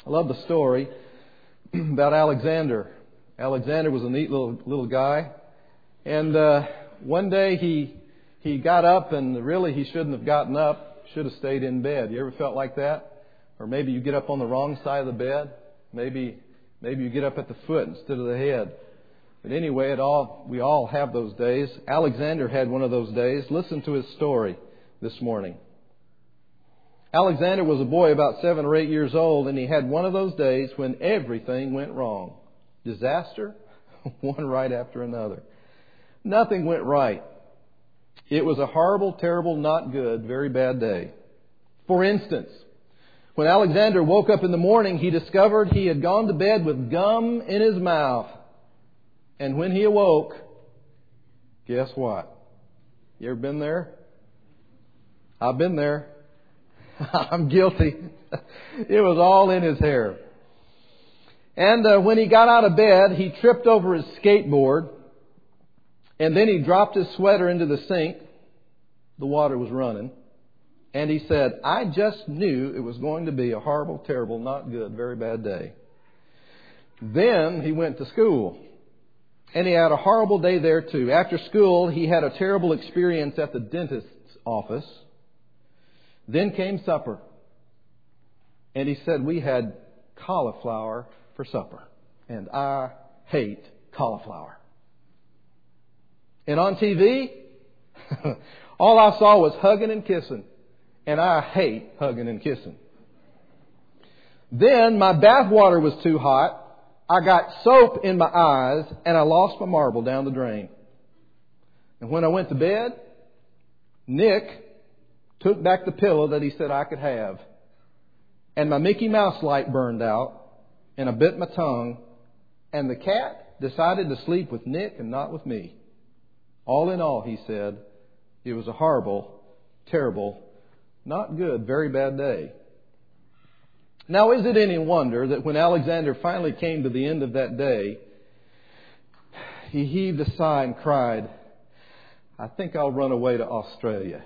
I love the story about Alexander. Alexander was a neat little guy. And one day he got up, and really he shouldn't have gotten up. Should have stayed in bed. You ever felt like that? Or maybe you get up on the wrong side of the bed. Maybe you get up at the foot instead of the head. But anyway, we all have those days. Alexander had one of those days. Listen to his story this morning. Alexander was a boy about 7 or 8 years old, and he had one of those days when everything went wrong. Disaster, one right after another. Nothing went right. It was a horrible, terrible, not good, very bad day. For instance, when Alexander woke up in the morning, he discovered he had gone to bed with gum in his mouth. And when he awoke, guess what? You ever been there? I've been there. I'm guilty. It was all in his hair. And when he got out of bed, he tripped over his skateboard. And then he dropped his sweater into the sink. The water was running. And he said, I just knew it was going to be a horrible, terrible, not good, very bad day. Then he went to school. And he had a horrible day there too. After school, he had a terrible experience at the dentist's office. Then came supper. And he said, we had cauliflower for supper. And I hate cauliflower. And on TV, all I saw was hugging and kissing. And I hate hugging and kissing. Then my bath water was too hot. I got soap in my eyes and I lost my marble down the drain. And when I went to bed, Nick took back the pillow that he said I could have. And my Mickey Mouse light burned out. And I bit my tongue. And the cat decided to sleep with Nick and not with me. All in all, he said, it was a horrible, terrible, not good, very bad day. Now, is it any wonder that when Alexander finally came to the end of that day, he heaved a sigh and cried, I think I'll run away to Australia.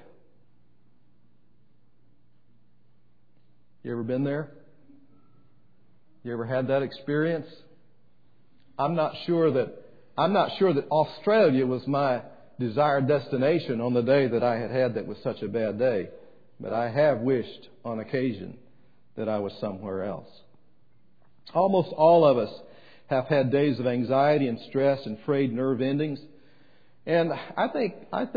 You ever been there? You ever had that experience? I'm not sure that Australia was my desired destination on the day that I had that was such a bad day. But I have wished on occasion that I was somewhere else. Almost all of us have had days of anxiety and stress and frayed nerve endings. And I think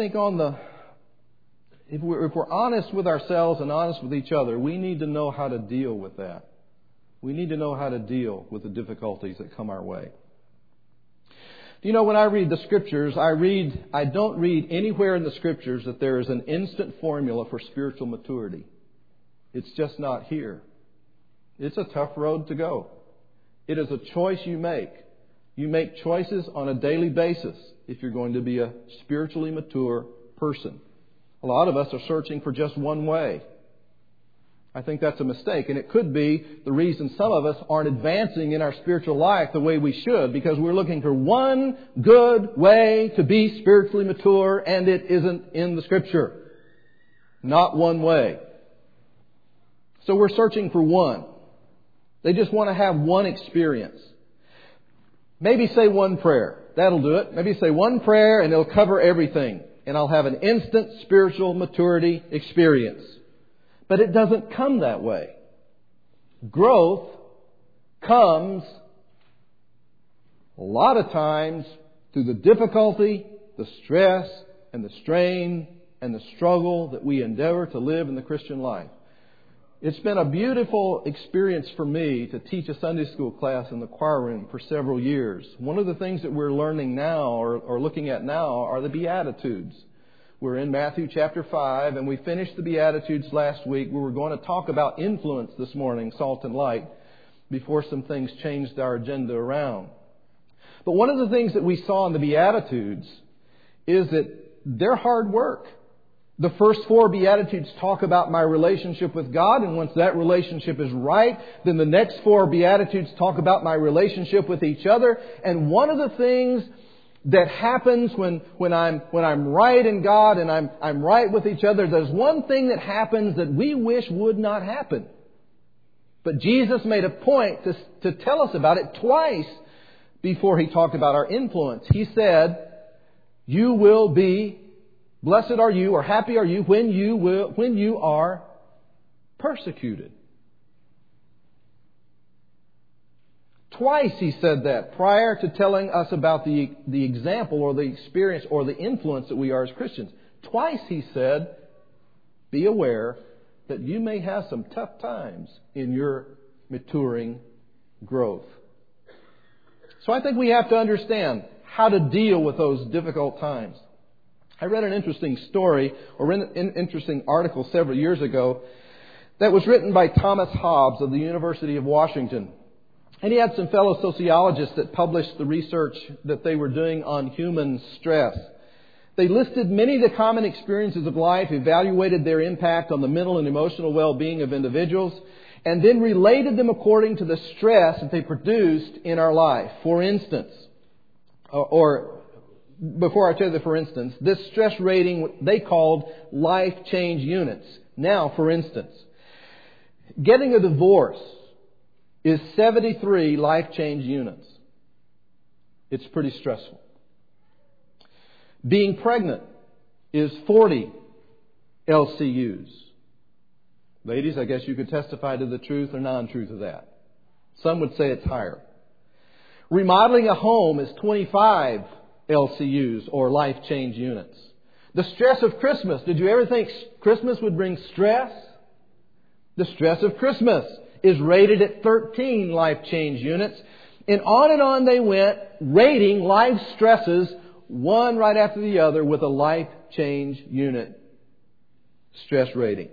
if we're honest with ourselves and honest with each other, we need to know how to deal with that. We need to know how to deal with the difficulties that come our way. You know, when I read the Scriptures, I don't read anywhere in the Scriptures that there is an instant formula for spiritual maturity. It's just not here. It's a tough road to go. It is a choice you make. You make choices on a daily basis if you're going to be a spiritually mature person. A lot of us are searching for just one way. I think that's a mistake, and it could be the reason some of us aren't advancing in our spiritual life the way we should, because we're looking for one good way to be spiritually mature, and it isn't in the Scripture. Not one way. So we're searching for one. They just want to have one experience. Maybe say one prayer. That'll do it. Maybe say one prayer and it'll cover everything. And I'll have an instant spiritual maturity experience. But it doesn't come that way. Growth comes a lot of times through the difficulty, the stress, and the strain, and the struggle that we endeavor to live in the Christian life. It's been a beautiful experience for me to teach a Sunday school class in the choir room for several years. One of the things that we're learning now or looking at now are the Beatitudes. We're in Matthew chapter 5, and we finished the Beatitudes last week. We were going to talk about influence this morning, salt and light, before some things changed our agenda around. But one of the things that we saw in the Beatitudes is that they're hard work. The first 4 Beatitudes talk about my relationship with God, and once that relationship is right, then the next 4 Beatitudes talk about my relationship with each other. And one of the things that happens when I'm right in God and I'm right with each other, there's one thing that happens that we wish would not happen. But Jesus made a point to tell us about it twice before He talked about our influence. He said, you will be, blessed are you, or happy are you, when you are persecuted. Twice He said that prior to telling us about the example or the experience or the influence that we are as Christians. Twice He said, be aware that you may have some tough times in your maturing growth. So I think we have to understand how to deal with those difficult times. I read an interesting story or an interesting article several years ago that was written by Thomas Hobbes of the University of Washington. And he had some fellow sociologists that published the research that they were doing on human stress. They listed many of the common experiences of life, evaluated their impact on the mental and emotional well-being of individuals, and then related them according to the stress that they produced in our life. For instance, or before I tell you the for instance, this stress rating they called life change units. Now, for instance, getting a divorce is 73 life change units. It's pretty stressful. Being pregnant is 40 LCUs. Ladies, I guess you could testify to the truth or non-truth of that. Some would say it's higher. Remodeling a home is 25 LCUs or life change units. The stress of Christmas. Did you ever think Christmas would bring stress? The stress of Christmas is rated at 13 life change units. And on they went, rating life stresses one right after the other with a life change unit stress rating.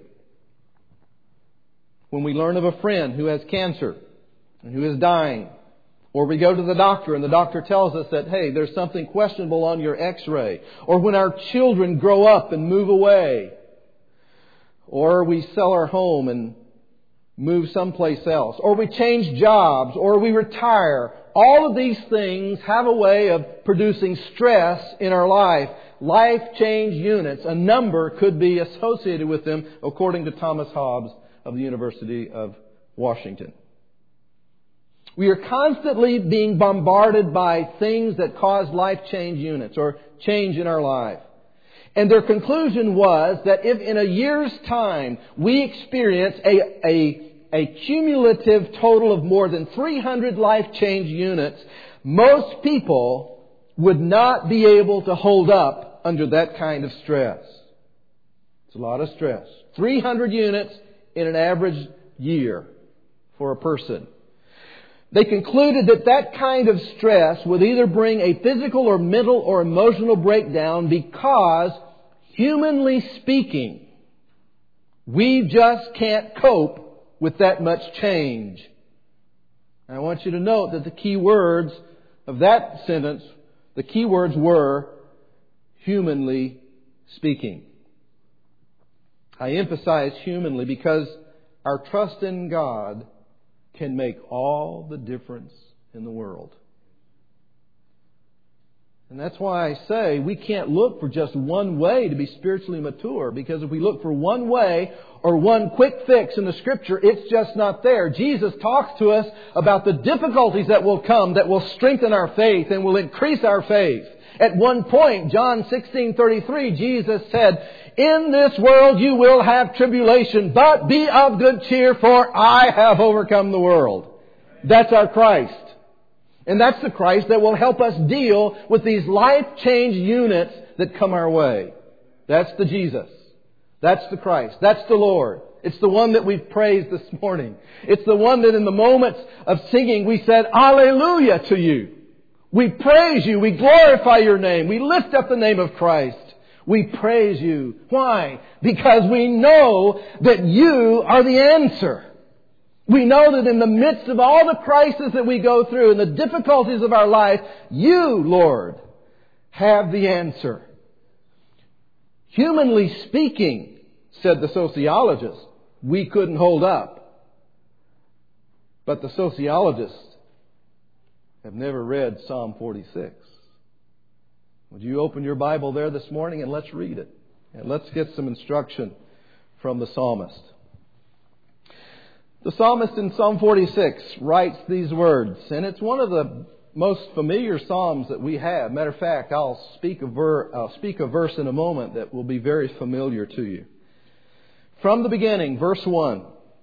When we learn of a friend who has cancer and who is dying, or we go to the doctor and the doctor tells us that, hey, there's something questionable on your x-ray, or when our children grow up and move away, or we sell our home and move someplace else, or we change jobs, or we retire. All of these things have a way of producing stress in our life. Life change units, a number could be associated with them, according to Thomas Hobbes of the University of Washington. We are constantly being bombarded by things that cause life change units or change in our life. And their conclusion was that if in a year's time we experience a cumulative total of more than 300 life change units, most people would not be able to hold up under that kind of stress. It's a lot of stress. 300 units in an average year for a person. They concluded that that kind of stress would either bring a physical or mental or emotional breakdown because, humanly speaking, we just can't cope with that much change. And I want you to note that the key words of that sentence, the key words were humanly speaking. I emphasize humanly because our trust in God can make all the difference in the world. And that's why I say we can't look for just one way to be spiritually mature, because if we look for one way or one quick fix in the Scripture, it's just not there. Jesus talks to us about the difficulties that will come that will strengthen our faith and will increase our faith. At one point, John 16:33, Jesus said, "In this world you will have tribulation, but be of good cheer, for I have overcome the world." That's our Christ. And that's the Christ that will help us deal with these life change units that come our way. That's the Jesus. That's the Christ. That's the Lord. It's the one that we've praised this morning. It's the one that in the moments of singing we said, "Alleluia" to you. We praise you. We glorify your name. We lift up the name of Christ. We praise you. Why? Because we know that you are the answer. We know that in the midst of all the crises that we go through and the difficulties of our life, you, Lord, have the answer. Humanly speaking, said the sociologist, we couldn't hold up. But the sociologists have never read Psalm 46. Would you open your Bible there this morning and let's read it. And let's get some instruction from the psalmist. The psalmist in Psalm 46 writes these words, and it's one of the most familiar psalms that we have. Matter of fact, I'll speak a verse in a moment that will be very familiar to you. From the beginning, verse 1.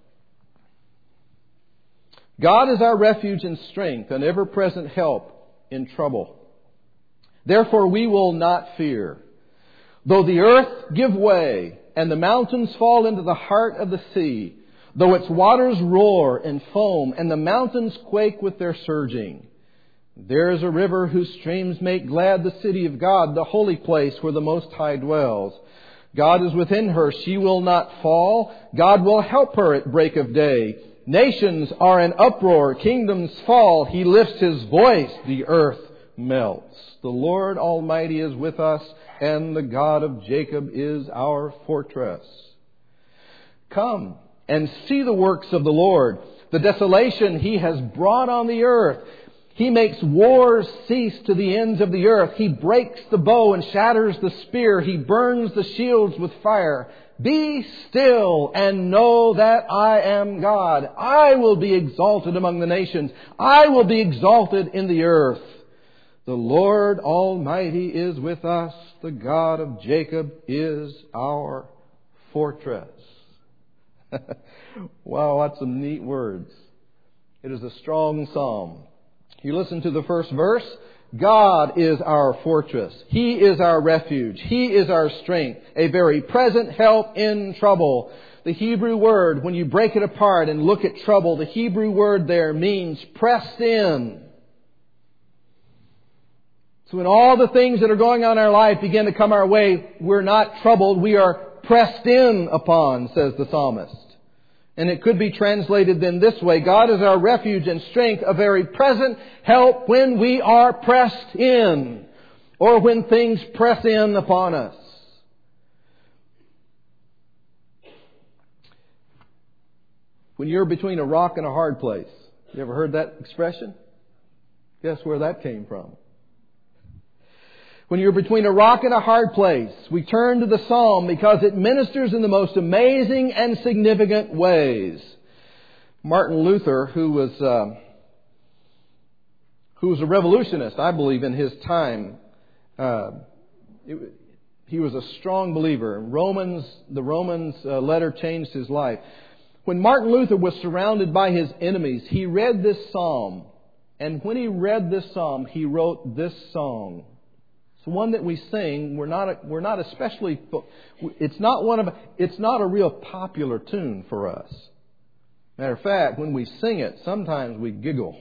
God is our refuge and strength, an ever-present help in trouble. Therefore we will not fear. Though the earth give way, and the mountains fall into the heart of the sea, though its waters roar and foam, and the mountains quake with their surging. There is a river whose streams make glad the city of God, the holy place where the Most High dwells. God is within her, she will not fall. God will help her at break of day. Nations are in uproar, kingdoms fall. He lifts His voice, the earth melts. The Lord Almighty is with us, and the God of Jacob is our fortress. Come and see the works of the Lord, the desolation He has brought on the earth. He makes wars cease to the ends of the earth. He breaks the bow and shatters the spear. He burns the shields with fire. Be still and know that I am God. I will be exalted among the nations. I will be exalted in the earth. The Lord Almighty is with us. The God of Jacob is our fortress. Wow, that's some neat words. It is a strong psalm. You listen to the first verse. God is our fortress. He is our refuge. He is our strength, a very present help in trouble. The Hebrew word, when you break it apart and look at trouble, the Hebrew word there means pressed in. So when all the things that are going on in our life begin to come our way, we're not troubled. We are pressed in upon, says the psalmist. And it could be translated then this way: God is our refuge and strength, a very present help when we are pressed in, or when things press in upon us. When you're between a rock and a hard place. You ever heard that expression? Guess where that came from? When you're between a rock and a hard place, we turn to the Psalm because it ministers in the most amazing and significant ways. Martin Luther, who was a revolutionist, I believe, in his time, he was a strong believer. The Romans letter changed his life. When Martin Luther was surrounded by his enemies, he read this psalm. And when he read this psalm, he wrote this song. It's one that we sing. We're not especially. It's not a real popular tune for us. Matter of fact, when we sing it, sometimes we giggle.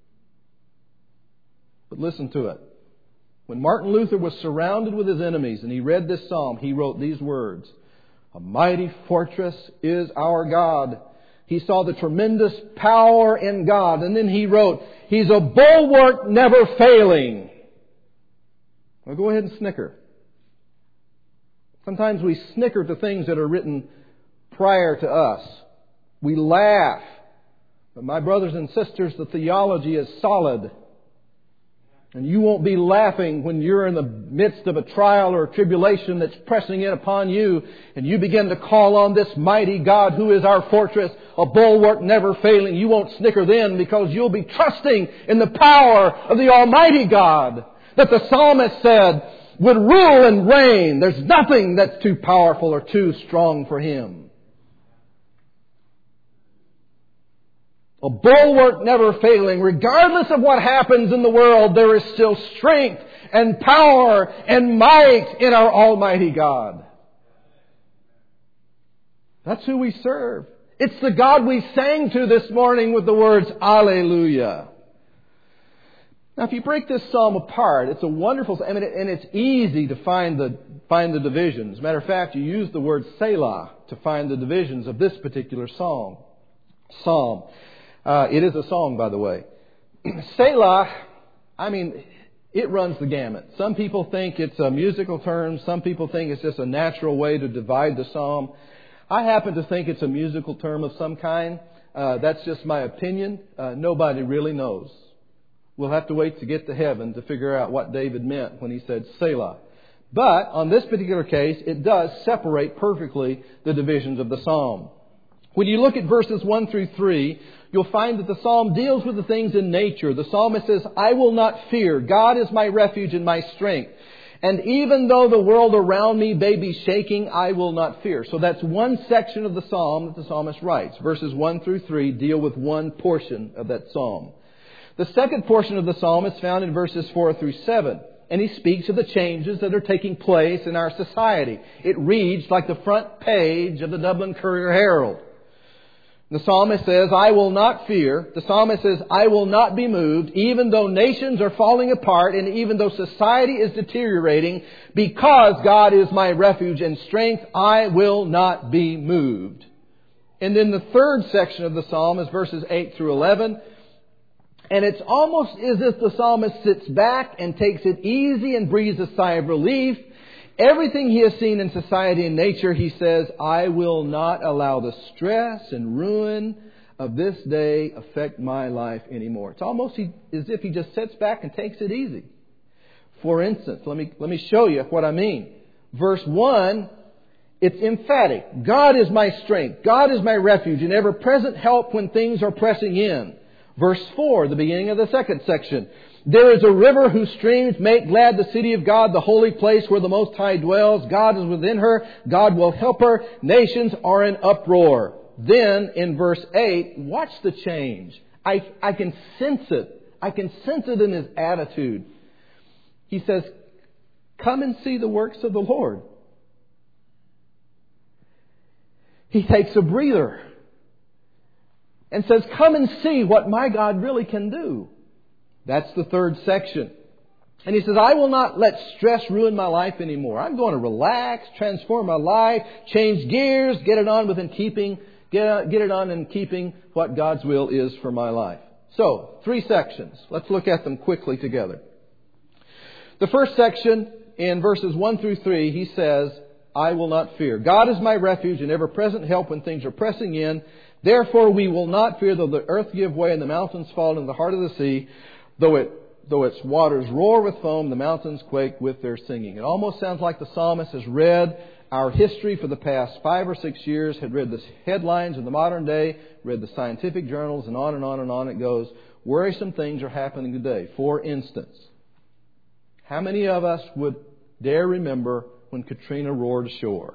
But listen to it. When Martin Luther was surrounded with his enemies and he read this psalm, he wrote these words: "A mighty fortress is our God." He saw the tremendous power in God. And then he wrote, "He's a bulwark never failing." Well, go ahead and snicker. Sometimes we snicker to things that are written prior to us. We laugh. But my brothers and sisters, the theology is solid. And you won't be laughing when you're in the midst of a trial or a tribulation that's pressing in upon you, and you begin to call on this mighty God who is our fortress, a bulwark never failing. You won't snicker then, because you'll be trusting in the power of the Almighty God that the psalmist said would rule and reign. There's nothing that's too powerful or too strong for Him. A bulwark never failing. Regardless of what happens in the world, there is still strength and power and might in our Almighty God. That's who we serve. It's the God we sang to this morning with the words, Alleluia. Now, if you break this psalm apart, it's a wonderful, and it's easy to find the divisions. Matter of fact, you use the word Selah to find the divisions of this particular psalm. It is a song, by the way. Selah, it runs the gamut. Some people think it's a musical term. Some people think it's just a natural way to divide the psalm. I happen to think it's a musical term of some kind. That's just my opinion. Nobody really knows. We'll have to wait to get to heaven to figure out what David meant when he said Selah. But on this particular case, it does separate perfectly the divisions of the psalm. When you look at verses 1 through 3, you'll find that the psalm deals with the things in nature. The psalmist says, I will not fear. God is my refuge and my strength. And even though the world around me may be shaking, I will not fear. So that's one section of the psalm that the psalmist writes. Verses 1 through 3 deal with one portion of that psalm. The second portion of the psalm is found in verses 4 through 7. And he speaks of the changes that are taking place in our society. It reads like the front page of the Dublin Courier Herald. The psalmist says, I will not fear. The psalmist says, I will not be moved, even though nations are falling apart and even though society is deteriorating, because God is my refuge and strength, I will not be moved. And then the third section of the psalm is verses 8 through 11. And it's almost as if the psalmist sits back and takes it easy and breathes a sigh of relief. Everything he has seen in society and nature, he says, I will not allow the stress and ruin of this day affect my life anymore. It's almost as if he just sits back and takes it easy. For instance, let me show you what I mean. Verse 1, it's emphatic. God is my strength. God is my refuge and ever-present help when things are pressing in. Verse 4, the beginning of the second section. There is a river whose streams make glad the city of God, the holy place where the Most High dwells. God is within her. God will help her. Nations are in uproar. Then in verse 8, watch the change. I can sense it. I can sense it in his attitude. He says, come and see the works of the Lord. He takes a breather and says, come and see what my God really can do. That's the third section. And he says, I will not let stress ruin my life anymore. I'm going to relax, transform my life, change gears, get it on in keeping what God's will is for my life. So, 3 sections. Let's look at them quickly together. The first section, in verses 1 through 3, he says, I will not fear. God is my refuge and ever-present help when things are pressing in. Therefore we will not fear though the earth give way and the mountains fall into the heart of the sea. Though its waters roar with foam, the mountains quake with their singing. It almost sounds like the psalmist has read our history for the past 5 or 6 years, had read the headlines of the modern day, read the scientific journals, and on and on and on it goes. Worrisome things are happening today. For instance, how many of us would dare remember when Katrina roared ashore?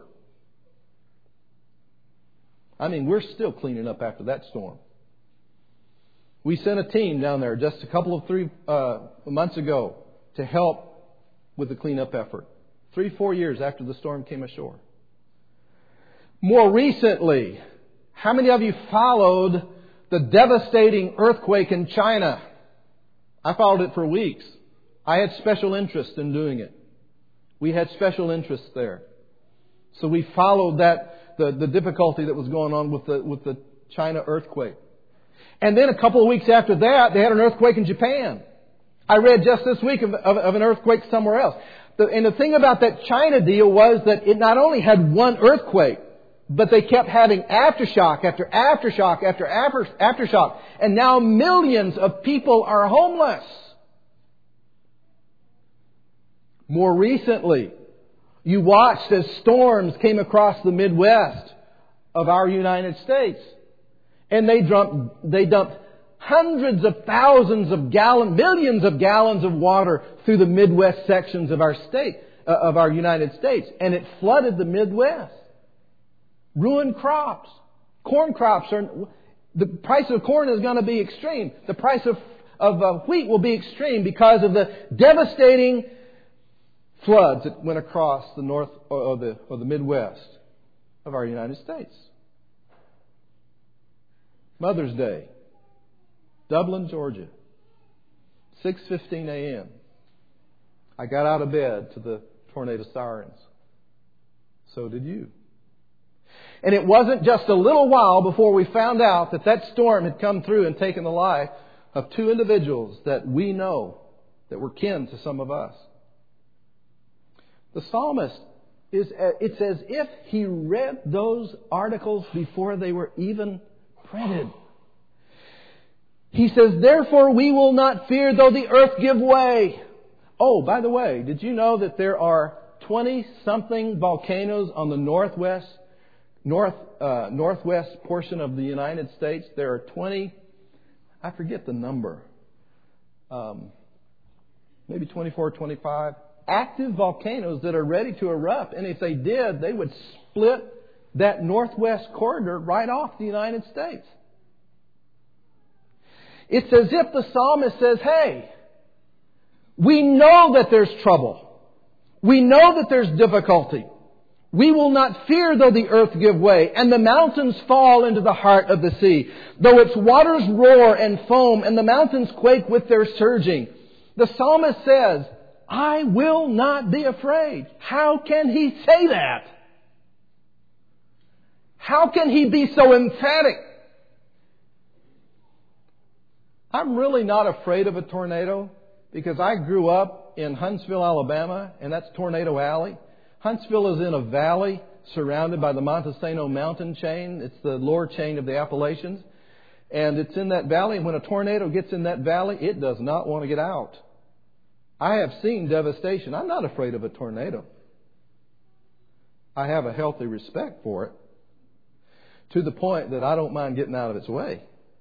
I mean, we're still cleaning up after that storm. We sent a team down there just a couple of 3 months ago to help with the cleanup effort. 3-4 years after the storm came ashore. More recently, how many of you followed the devastating earthquake in China? I followed it for weeks. I had special interest in doing it. We had special interests there. So we followed the difficulty that was going on with the China earthquake. And then a couple of weeks after that, they had an earthquake in Japan. I read just this week of an earthquake somewhere else. And the thing about that China deal was that it not only had one earthquake, but they kept having aftershock after aftershock after aftershock. And now millions of people are homeless. More recently, you watched as storms came across the Midwest of our United States. And they dumped hundreds of thousands of millions of gallons of water through the Midwest sections of our state, of our United States. And it flooded the Midwest. Ruined crops. Corn crops the price of corn is going to be extreme. The price of wheat will be extreme because of the devastating floods that went across the north or the Midwest of our United States. Mother's Day, Dublin, Georgia, 6:15 a.m. I got out of bed to the tornado sirens. So did you. And it wasn't just a little while before we found out that storm had come through and taken the life of 2 individuals that we know that were kin to some of us. The psalmist, it's as if he read those articles before they were even printed. He says, therefore we will not fear though the earth give way. Oh, by the way, did you know that there are 20-something volcanoes on the northwest northwest portion of the United States, there are 20, I forget the number, maybe 24 or 25 active volcanoes that are ready to erupt. And if they did, they would split that northwest corridor right off the United States. It's as if the psalmist says, hey, we know that there's trouble. We know that there's difficulty. We will not fear though the earth give way and the mountains fall into the heart of the sea. Though its waters roar and foam and the mountains quake with their surging. The psalmist says, I will not be afraid. How can he say that? How can he be so emphatic? I'm really not afraid of a tornado because I grew up in Huntsville, Alabama, and that's Tornado Alley. Huntsville is in a valley surrounded by the Montesano mountain chain. It's the lower chain of the Appalachians. And it's in that valley. And when a tornado gets in that valley, it does not want to get out. I have seen devastation. I'm not afraid of a tornado. I have a healthy respect for it to the point that I don't mind getting out of its way.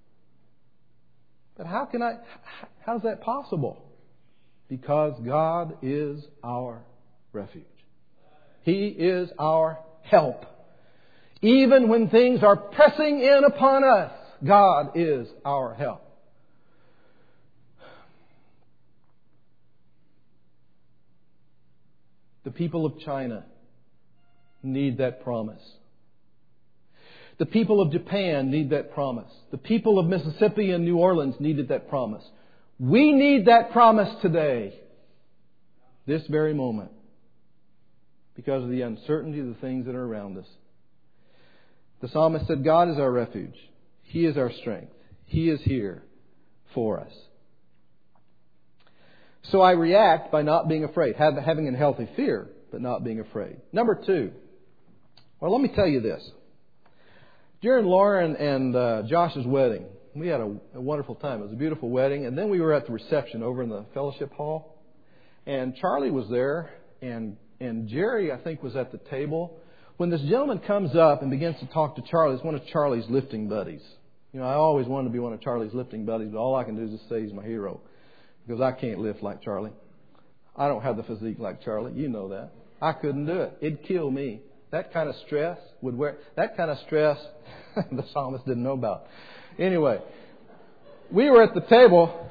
But how's that possible? Because God is our refuge. He is our help. Even when things are pressing in upon us, God is our help. The people of China need that promise. The people of Japan need that promise. The people of Mississippi and New Orleans needed that promise. We need that promise today, this very moment, because of the uncertainty of the things that are around us. The psalmist said, God is our refuge. He is our strength. He is here for us. So I react by not being afraid, having a healthy fear, but not being afraid. Number 2, well, let me tell you this. During Lauren and Josh's wedding, we had a wonderful time. It was a beautiful wedding. And then we were at the reception over in the fellowship hall. And Charlie was there, and Jerry, I think, was at the table. When this gentleman comes up and begins to talk to Charlie, it's one of Charlie's lifting buddies. You know, I always wanted to be one of Charlie's lifting buddies, but all I can do is just say he's my hero. Because I can't lift like Charlie. I don't have the physique like Charlie. You know that. I couldn't do it. It'd kill me. That kind of stress the psalmist didn't know about. Anyway, we were at the table.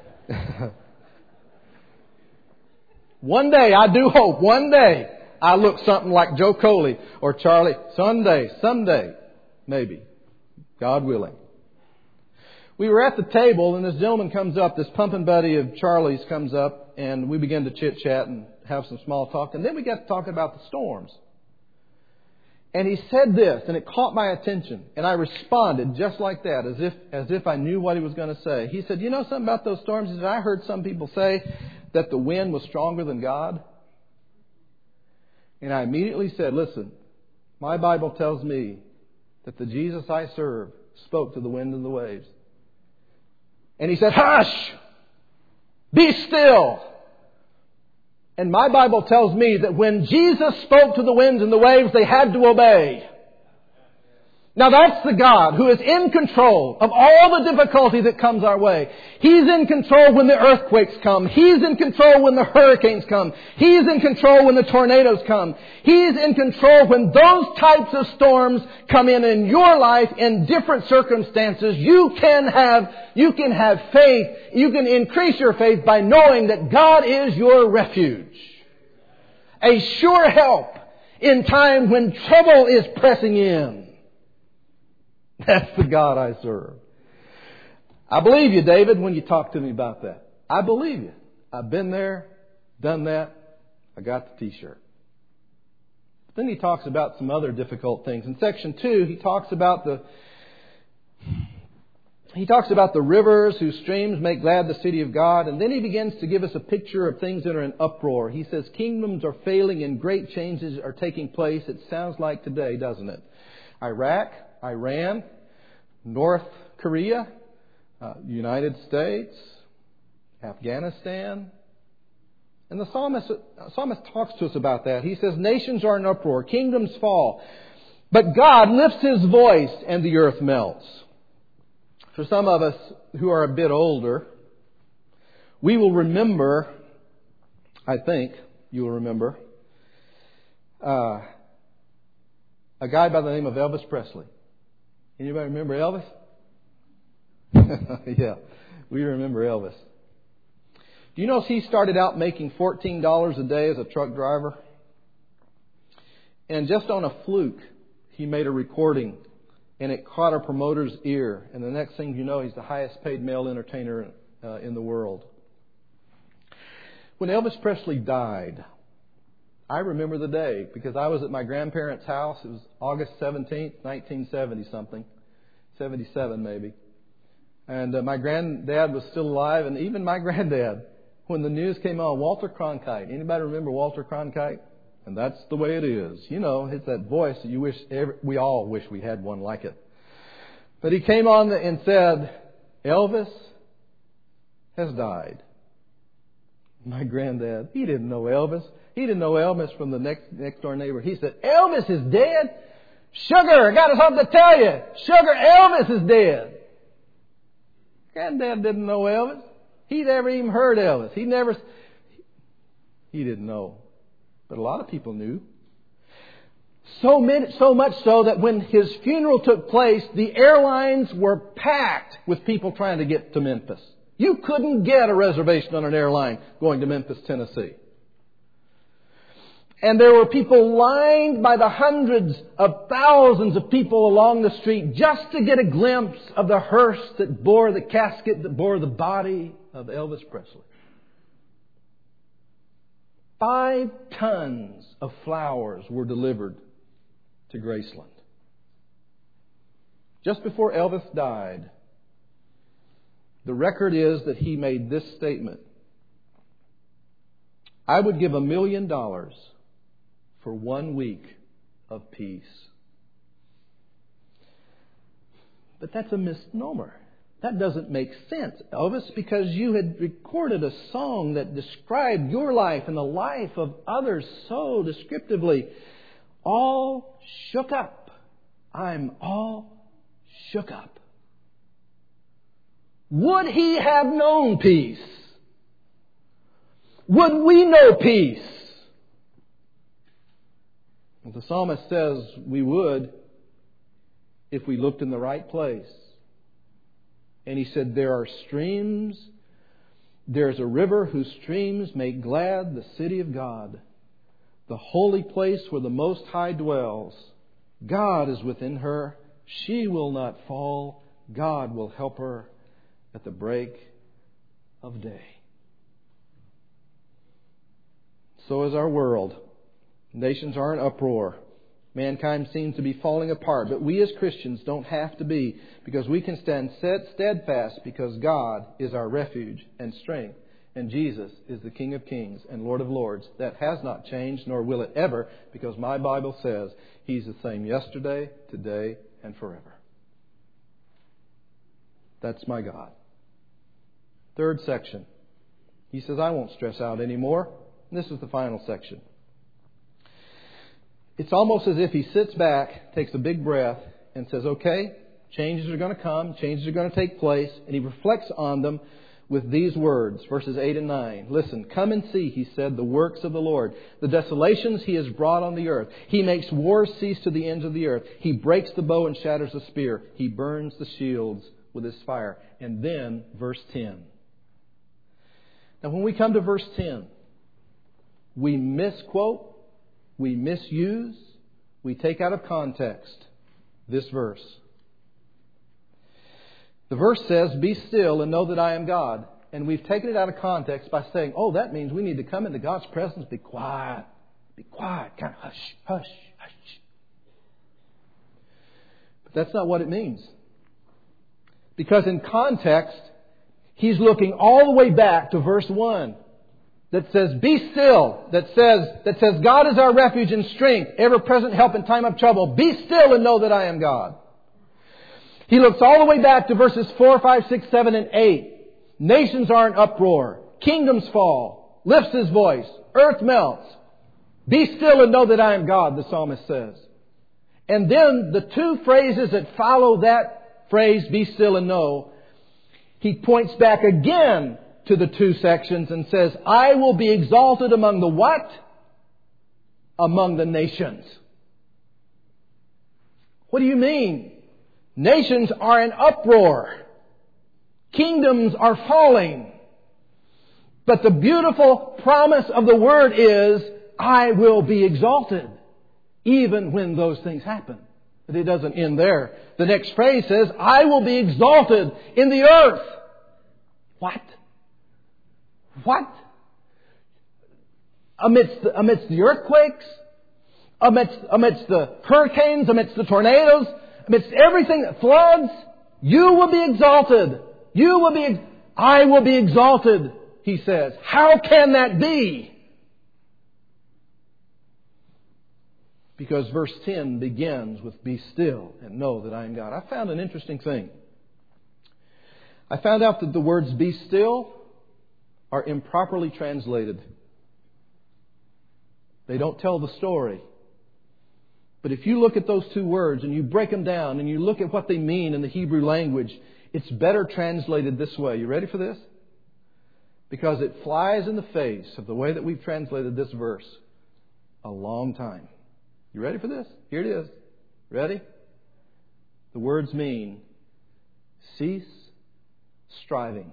One day, I do hope, one day, I look something like Joe Coley or Charlie. Someday, maybe. God willing. We were at the table, and this gentleman comes up, this pumping buddy of Charlie's comes up, and we began to chit-chat and have some small talk. And then we got to talking about the storms. And he said this, and it caught my attention. And I responded just like that, as if I knew what he was going to say. He said, you know something about those storms? He said, I heard some people say that the wind was stronger than God. And I immediately said, listen, my Bible tells me that the Jesus I serve spoke to the wind and the waves. And he said, hush! Be still! And my Bible tells me that when Jesus spoke to the winds and the waves, they had to obey. Now that's the God who is in control of all the difficulty that comes our way. He's in control when the earthquakes come. He's in control when the hurricanes come. He's in control when the tornadoes come. He's in control when those types of storms come in your life in different circumstances. You can have faith. You can increase your faith by knowing that God is your refuge. A sure help in time when trouble is pressing in. That's the God I serve. I believe you, David, when you talk to me about that. I believe you. I've been there, done that. I got the T-shirt. Then he talks about some other difficult things. In section 2, he talks about the rivers whose streams make glad the city of God. And then he begins to give us a picture of things that are in uproar. He says kingdoms are failing and great changes are taking place. It sounds like today, doesn't it? Iraq, Iran, North Korea, United States, Afghanistan. And the psalmist talks to us about that. He says nations are in uproar, kingdoms fall. But God lifts His voice and the earth melts. For some of us who are a bit older, we will remember, I think you will remember, a guy by the name of Elvis Presley. Anybody remember Elvis? Yeah, we remember Elvis. Do you know he started out making $14 a day as a truck driver? And just on a fluke, he made a recording and it caught a promoter's ear. And the next thing you know, he's the highest paid male entertainer in the world. When Elvis Presley died, I remember the day because I was at my grandparents' house. It was August 17th, 1970-something. 77 maybe. And my granddad was still alive, and even my granddad, when the news came on, Walter Cronkite. Anybody remember Walter Cronkite? And that's the way it is. You know, it's that voice that you wish, we all wish we had one like it. But he came on and said, Elvis has died. My granddad, he didn't know Elvis. He didn't know Elvis from the next door neighbor. He said, Elvis is dead? Sugar, I got something to tell you. Sugar, Elvis is dead. Granddad didn't know Elvis. He'd never even heard Elvis. He didn't know. But a lot of people knew. So much so that when his funeral took place, the airlines were packed with people trying to get to Memphis. You couldn't get a reservation on an airline going to Memphis, Tennessee. And there were people lined by the hundreds of thousands of people along the street just to get a glimpse of the hearse that bore the casket that bore the body of Elvis Presley. 5 tons of flowers were delivered to Graceland. Just before Elvis died, the record is that he made this statement: I would give $1 million for 1 week of peace. But that's a misnomer. That doesn't make sense, Elvis, because you had recorded a song that described your life and the life of others so descriptively. All shook up. I'm all shook up. Would he have known peace? Would we know peace? The psalmist says we would if we looked in the right place. And he said, there are streams, there's a river whose streams make glad the city of God, the holy place where the Most High dwells. God is within her. She will not fall. God will help her at the break of day. So is our world. Nations are in uproar. Mankind seems to be falling apart. But we as Christians don't have to be, because we can stand steadfast because God is our refuge and strength. And Jesus is the King of Kings and Lord of Lords. That has not changed, nor will it ever, because my Bible says He's the same yesterday, today, and forever. That's my God. Third section. He says, I won't stress out anymore. And this is the final section. It's almost as if he sits back, takes a big breath, and says, okay, changes are going to come, changes are going to take place, and he reflects on them with these words, verses 8 and 9. Listen, come and see, he said, the works of the Lord, the desolations He has brought on the earth. He makes wars cease to the ends of the earth. He breaks the bow and shatters the spear. He burns the shields with His fire. And then, verse 10. Now, when we come to verse 10, we misquote, we misuse, we take out of context this verse. The verse says, be still and know that I am God. And we've taken it out of context by saying, oh, that means we need to come into God's presence, be quiet, kind of hush, hush, hush. But that's not what it means. Because in context, he's looking all the way back to verse 1. That says, be still. That says, God is our refuge and strength, ever-present help in time of trouble. Be still and know that I am God. He looks all the way back to verses 4, 5, 6, 7, and 8. Nations are in uproar. Kingdoms fall. Lifts His voice. Earth melts. Be still and know that I am God, the psalmist says. And then the two phrases that follow that phrase, be still and know, he points back again to the two sections and says, I will be exalted among the what? Among the nations. What do you mean? Nations are in uproar. Kingdoms are falling. But the beautiful promise of the Word is, I will be exalted, even when those things happen. But it doesn't end there. The next phrase says, I will be exalted in the earth. What? What? Amidst the earthquakes, amidst the hurricanes, amidst the tornadoes, amidst everything that floods, you will be exalted. I will be exalted, he says. How can that be? Because verse 10 begins with, be still and know that I am God. I found an interesting thing. I found out that the words be still are improperly translated. They don't tell the story. But if you look at those two words and you break them down and you look at what they mean in the Hebrew language, it's better translated this way. You ready for this? Because it flies in the face of the way that we've translated this verse a long time. You ready for this? Here it is. Ready? The words mean cease striving.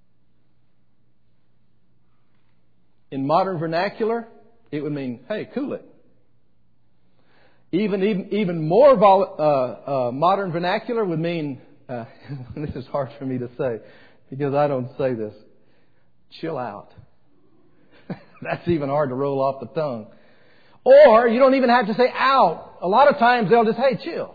In modern vernacular, it would mean, hey, cool it. Even more modern vernacular would mean, this is hard for me to say because I don't say this, chill out. That's even hard to roll off the tongue. Or you don't even have to say out. A lot of times they'll just, hey, chill.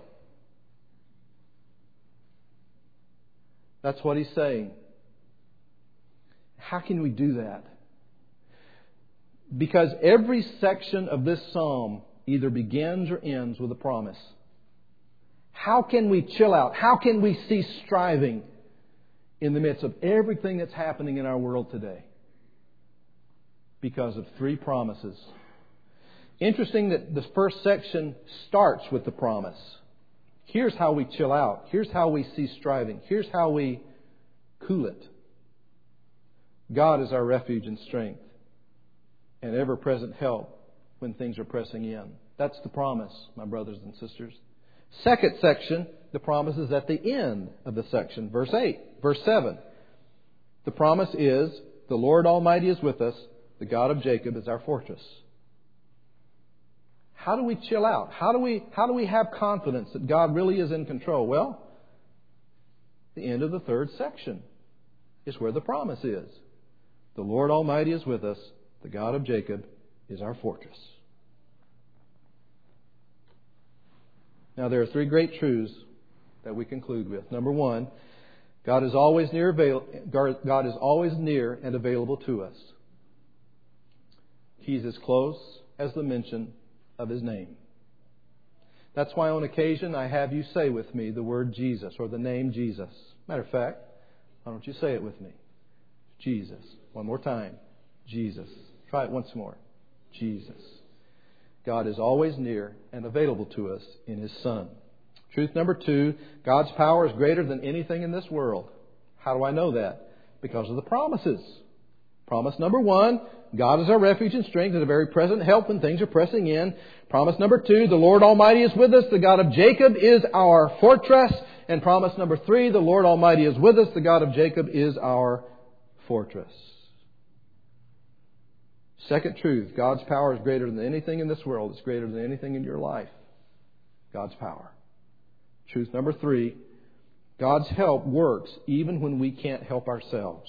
That's what he's saying. How can we do that? Because every section of this psalm either begins or ends with a promise. How can we chill out? How can we cease striving in the midst of everything that's happening in our world today? Because of three promises. Interesting that the first section starts with the promise. Here's how we chill out. Here's how we cease striving. Here's how we cool it. God is our refuge and strength and ever-present help when things are pressing in. That's the promise, my brothers and sisters. Second section, the promise is at the end of the section. Verse 7. The promise is, the Lord Almighty is with us. The God of Jacob is our fortress. How do we chill out? How do we have confidence that God really is in control? Well, the end of the third section is where the promise is. The Lord Almighty is with us. The God of Jacob is our fortress. Now, there are three great truths that we conclude with. Number one, God is always near and available to us. He's as close as the mention of His name. That's why on occasion I have you say with me the word Jesus or the name Jesus. Matter of fact, why don't you say it with me? Jesus. One more time. Jesus. Try it once more. Jesus. God is always near and available to us in His Son. Truth number two, God's power is greater than anything in this world. How do I know that? Because of the promises. Promise number one, God is our refuge and strength and a very present help when things are pressing in. Promise number two, the Lord Almighty is with us. The God of Jacob is our fortress. And promise number three, the Lord Almighty is with us. The God of Jacob is our fortress. Second truth, God's power is greater than anything in this world. It's greater than anything in your life. God's power. Truth number three, God's help works even when we can't help ourselves.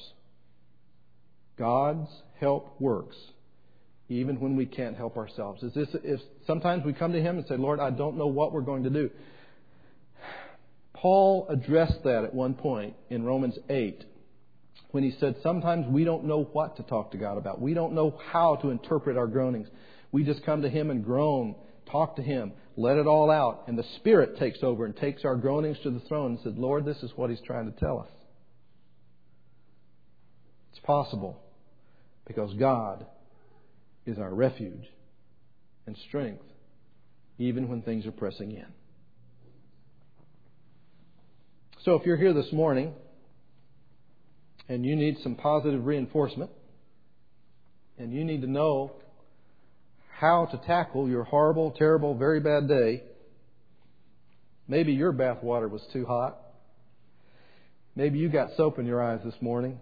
God's help works even when we can't help ourselves. If sometimes we come to Him and say, Lord, I don't know what we're going to do. Paul addressed that at one point in Romans 8 when he said sometimes we don't know what to talk to God about. We don't know how to interpret our groanings. We just come to Him and groan, talk to Him, let it all out. And the Spirit takes over and takes our groanings to the throne and said, Lord, this is what He's trying to tell us. It's possible because God is our refuge and strength even when things are pressing in. So if you're here this morning and you need some positive reinforcement, and you need to know how to tackle your horrible, terrible, very bad day, maybe your bath water was too hot. Maybe you got soap in your eyes this morning.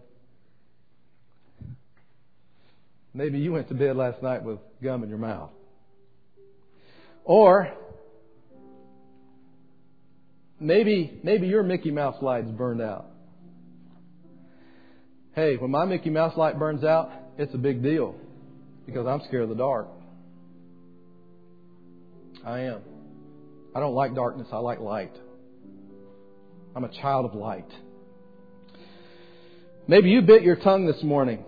Maybe you went to bed last night with gum in your mouth. Or maybe your Mickey Mouse light's burned out. Hey, when my Mickey Mouse light burns out, it's a big deal because I'm scared of the dark. I am. I don't like darkness. I like light. I'm a child of light. Maybe you bit your tongue this morning.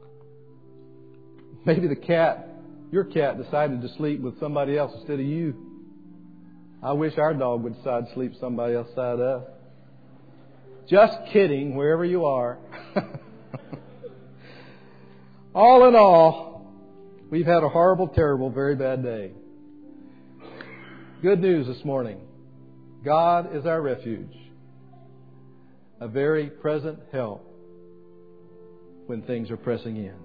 Maybe your cat decided to sleep with somebody else instead of you. I wish our dog would decide to sleep somebody else's side of us. Just kidding, wherever you are. All in all, we've had a horrible, terrible, very bad day. Good news this morning. God is our refuge, a very present help when things are pressing in.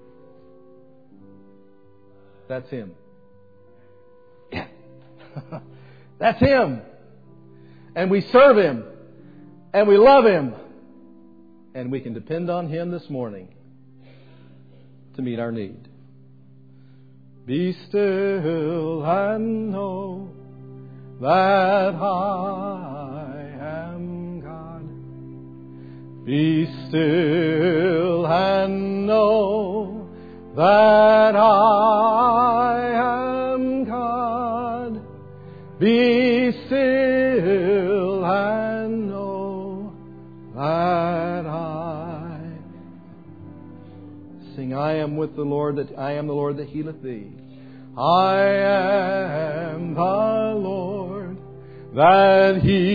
That's Him. Yeah. That's Him. And we serve Him. And we love Him. And we can depend on Him this morning to meet our need. Be still and know that I am God. Be still and know that I am God. Be still and know that I. Sing, I am with the Lord, that I am the Lord that healeth thee. I am the Lord that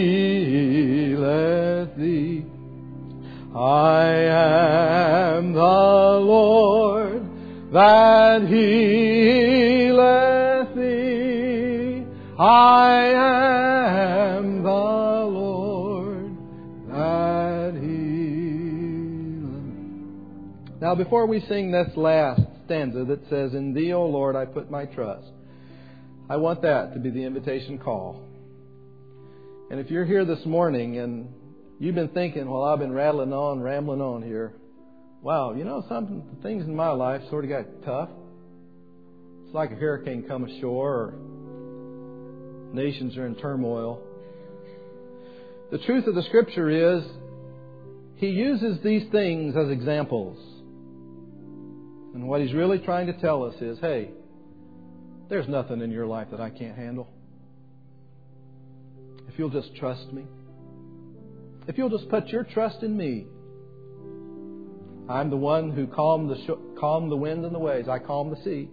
healeth thee. I am the Lord that healeth thee. I am the Lord that healeth. Now, before we sing this last stanza that says, "In Thee, O Lord, I put my trust," I want that to be the invitation call. And if you're here this morning and you've been thinking, well, I've been rambling on here. Wow, some things in my life sort of got tough. It's like a hurricane come ashore, or nations are in turmoil. The truth of the Scripture is, He uses these things as examples. And what He's really trying to tell us is, hey, there's nothing in your life that I can't handle. If you'll just trust me. If you'll just put your trust in me. I'm the one who calmed the wind and the waves. I calmed the sea.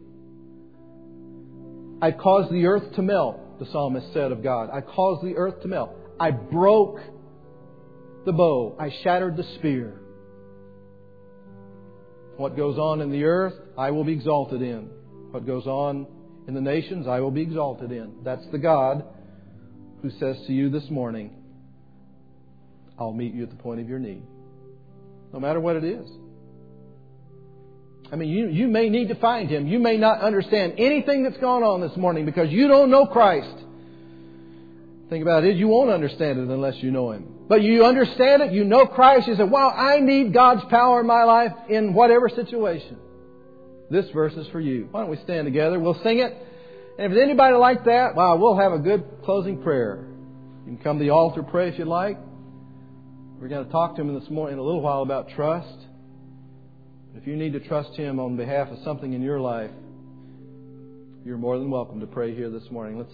I caused the earth to melt, the psalmist said of God. I caused the earth to melt. I broke the bow. I shattered the spear. What goes on in the earth, I will be exalted in. What goes on in the nations, I will be exalted in. That's the God who says to you this morning, I'll meet you at the point of your need. No matter what it is. I mean, you may need to find Him. You may not understand anything that's gone on this morning because you don't know Christ. Think about it. You won't understand it unless you know Him. But you understand it. You know Christ. You say, wow, I need God's power in my life in whatever situation. This verse is for you. Why don't we stand together? We'll sing it. And if there's anybody like that, wow, we'll have a good closing prayer. You can come to the altar, pray if you like. We're going to talk to Him this morning in a little while about trust. If you need to trust Him on behalf of something in your life, you're more than welcome to pray here this morning. Let's